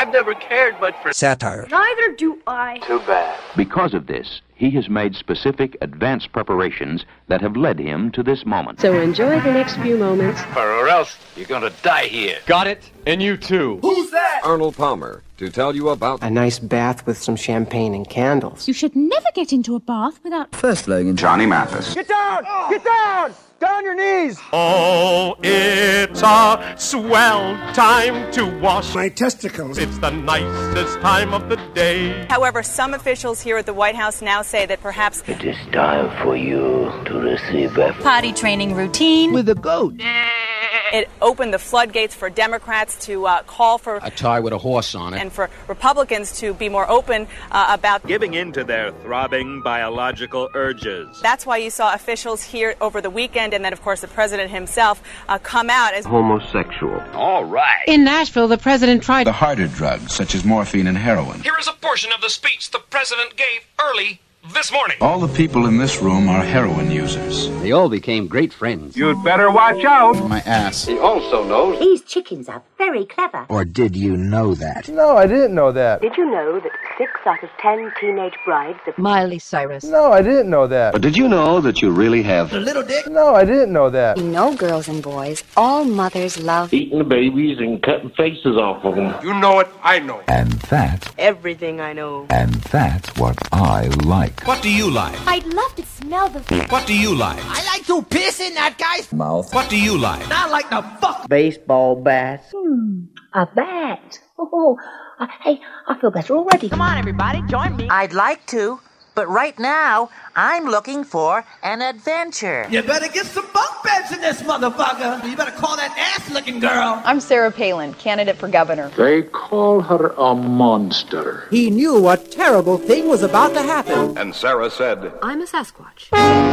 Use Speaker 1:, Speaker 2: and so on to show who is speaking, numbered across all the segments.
Speaker 1: I've never cared much for
Speaker 2: satire.
Speaker 3: Neither do I.
Speaker 1: Too bad.
Speaker 4: Because of this, he has made specific advanced preparations that have led him to this moment.
Speaker 5: So enjoy the next few moments.
Speaker 1: Or else you're gonna die here.
Speaker 6: Got it? And you too.
Speaker 7: Who's that?
Speaker 8: Arnold Palmer, to tell you about
Speaker 2: A nice bath with some champagne and candles.
Speaker 9: You should never get into a bath without...
Speaker 2: First, Logan.
Speaker 8: Johnny Mathis.
Speaker 7: Get down! Get down! Down on your knees!
Speaker 10: Oh, it's a swell time to wash
Speaker 7: my testicles.
Speaker 10: It's the nicest time of the day.
Speaker 11: However, some officials here at the White House now say that perhaps
Speaker 1: it is time for you to receive a
Speaker 9: potty training routine
Speaker 2: with a goat.
Speaker 11: It opened the floodgates for Democrats to call for
Speaker 8: a tie with a horse on it,
Speaker 11: and for Republicans to be more open about
Speaker 12: giving in to their throbbing biological urges.
Speaker 11: That's why you saw officials here over the weekend, and then, of course, the president himself come out as
Speaker 4: homosexual.
Speaker 1: All right.
Speaker 5: In Nashville, the president tried
Speaker 8: the harder drugs, such as morphine and heroin.
Speaker 13: Here is a portion of the speech the president gave early this morning.
Speaker 8: All the people in this room are heroin users.
Speaker 14: They all became great friends.
Speaker 12: You'd better watch out.
Speaker 8: My ass.
Speaker 1: He also knows
Speaker 3: These chickens are very clever.
Speaker 2: Or did you know that?
Speaker 7: No, I didn't know that.
Speaker 3: Did you know that 6 out of 10 teenage brides of
Speaker 5: Miley Cyrus?
Speaker 7: No, I didn't know that.
Speaker 8: But did you know that you really have
Speaker 2: a little dick?
Speaker 7: No, I didn't know that.
Speaker 3: You know, girls and boys, all mothers love
Speaker 1: eating the babies and cutting faces off of them.
Speaker 7: You know it, I know it.
Speaker 8: And that's
Speaker 3: everything I know.
Speaker 8: And that's what I like.
Speaker 13: What do you like?
Speaker 9: I'd love to smell the...
Speaker 13: What do you like?
Speaker 2: I like to piss in that guy's
Speaker 8: mouth.
Speaker 13: What do you like?
Speaker 2: I like to fuck.
Speaker 1: Baseball bats.
Speaker 3: A bat. Oh, hey, I feel better already.
Speaker 5: Come on, everybody, join me.
Speaker 15: I'd like to, but right now, I'm looking for an adventure.
Speaker 2: You better get some bunk beds in this motherfucker. You better call that ass-looking girl.
Speaker 16: I'm Sarah Palin, candidate for governor.
Speaker 1: They call her a monster.
Speaker 2: He knew a terrible thing was about to happen.
Speaker 8: And Sarah said,
Speaker 5: I'm a Sasquatch.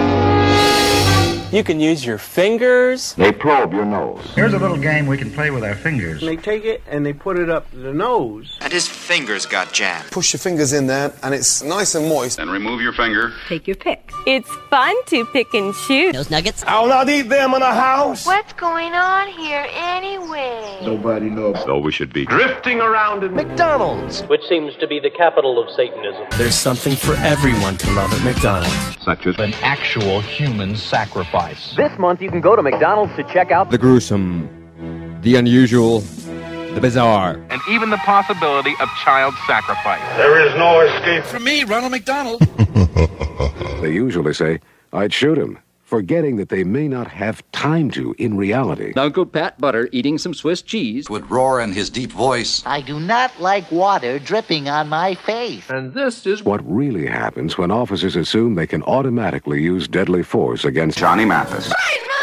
Speaker 6: You can use your fingers.
Speaker 4: They probe your nose.
Speaker 17: Here's a little game we can play with our fingers.
Speaker 7: They take it and they put it up the nose.
Speaker 13: And his fingers got jammed.
Speaker 18: Push your fingers in there and it's nice and moist.
Speaker 8: Then remove your finger.
Speaker 5: Take your pick.
Speaker 9: It's fun to pick and shoot.
Speaker 5: Those nuggets.
Speaker 7: I'll not eat them in a house.
Speaker 3: What's going on here anyway?
Speaker 1: Nobody knows.
Speaker 8: So we should be
Speaker 10: Drifting around in
Speaker 7: McDonald's.
Speaker 1: Which seems to be the capital of Satanism.
Speaker 6: There's something for everyone to love at McDonald's.
Speaker 8: such as
Speaker 12: An actual human sacrifice.
Speaker 14: This month you can go to McDonald's to check out
Speaker 8: the gruesome, the unusual, the bizarre,
Speaker 12: And even the possibility of child sacrifice.
Speaker 1: There is no escape
Speaker 13: from me, Ronald McDonald.
Speaker 8: They usually say, I'd shoot him, forgetting that they may not have time to in reality.
Speaker 14: Uncle Pat Butter eating some Swiss cheese
Speaker 13: Would roar in his deep voice.
Speaker 15: I do not like water dripping on my face.
Speaker 7: And this is
Speaker 8: What really happens when officers assume they can automatically use deadly force against Johnny Mathis.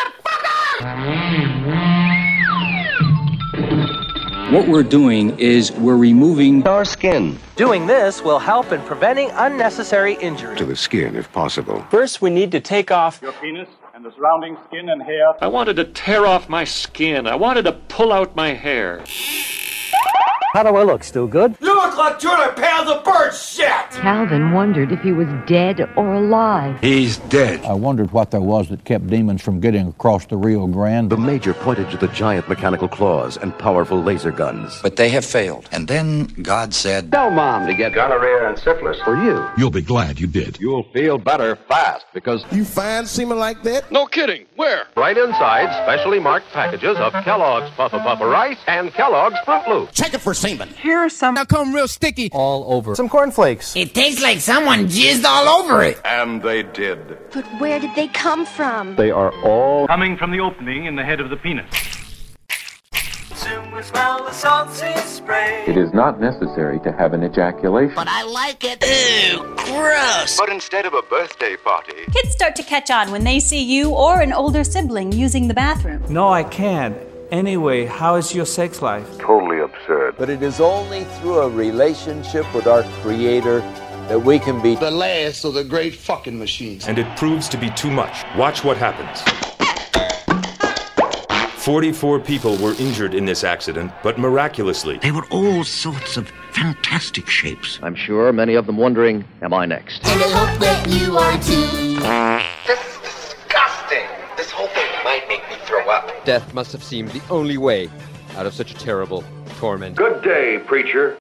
Speaker 14: What we're doing is we're removing
Speaker 1: our skin.
Speaker 6: Doing this will help in preventing unnecessary injury.
Speaker 8: To the skin, if possible.
Speaker 6: First, we need to take off
Speaker 12: Your penis and the surrounding skin and hair.
Speaker 10: I wanted to tear off my skin. I wanted to pull out my hair.
Speaker 6: How do I look? Still good?
Speaker 7: You look like 200 pounds of bird shit!
Speaker 5: Calvin wondered if he was dead or alive.
Speaker 8: He's dead.
Speaker 17: I wondered what there was that kept demons from getting across the Rio Grande.
Speaker 4: The Major pointed to the giant mechanical claws and powerful laser guns.
Speaker 13: But they have failed. And then God said,
Speaker 4: Tell Mom to get gonorrhea and syphilis for you.
Speaker 8: You'll be glad you did.
Speaker 4: You'll feel better fast because
Speaker 7: You find semen like that?
Speaker 12: No kidding. Where?
Speaker 4: right inside specially marked packages of Kellogg's Puffa Puffa Rice and Kellogg's Fruit Loops.
Speaker 17: Check it for semen.
Speaker 5: Here are some.
Speaker 17: Now come real sticky.
Speaker 6: all over.
Speaker 7: Some cornflakes.
Speaker 2: It tastes like someone jizzed all over it.
Speaker 8: And they did.
Speaker 3: But where did they come from?
Speaker 4: They are all
Speaker 12: Coming from the opening in the head of the penis.
Speaker 1: Soon we smell the salty spray.
Speaker 4: It is not necessary to have an ejaculation.
Speaker 15: But I like it. Ew, gross.
Speaker 8: But instead of a birthday party,
Speaker 9: Kids start to catch on when they see you or an older sibling using the bathroom.
Speaker 6: No, I can't. Anyway, how is your sex life?
Speaker 8: totally absurd.
Speaker 1: But it is only through a relationship with our Creator that we can be
Speaker 7: The last of the great fucking machines.
Speaker 10: And it proves to be too much. Watch what happens. 44 people were injured in this accident, but miraculously,
Speaker 17: They were all sorts of fantastic shapes.
Speaker 14: I'm sure many of them wondering, am I next?
Speaker 3: And I hope that you are too.
Speaker 1: This is disgusting. This whole thing might make me throw up.
Speaker 14: Death must have seemed the only way out of such a terrible torment.
Speaker 4: Good day, preacher.